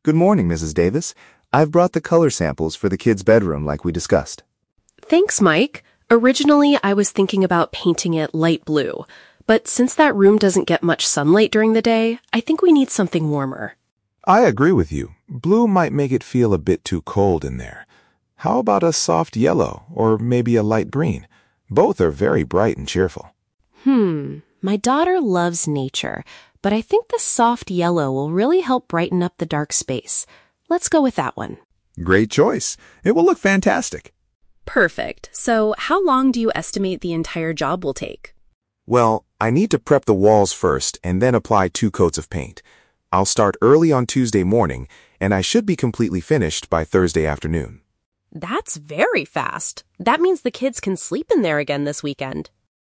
Good morning, Mrs. Davis. I've brought the color samples for the kids' bedroom like we discussed. Thanks, Mike. Originally, I was thinking about painting it light blue, but since that room doesn't get much sunlight during the day, I think we need something warmer. I agree with you. Blue might make it feel a bit too cold in there. How about a soft yellow or maybe a light green? Both are very bright and cheerful. My daughter loves nature, but I think the soft yellow will really help brighten up the dark space. Let's go with that one. Great choice. It will look fantastic. Perfect. So how long do you estimate the entire job will take? Well, I need to prep the walls first and then apply 2 coats of paint. I'll start early on Tuesday morning, and I should be completely finished by Thursday afternoon. That's very fast. That means the kids can sleep in there again this weekend.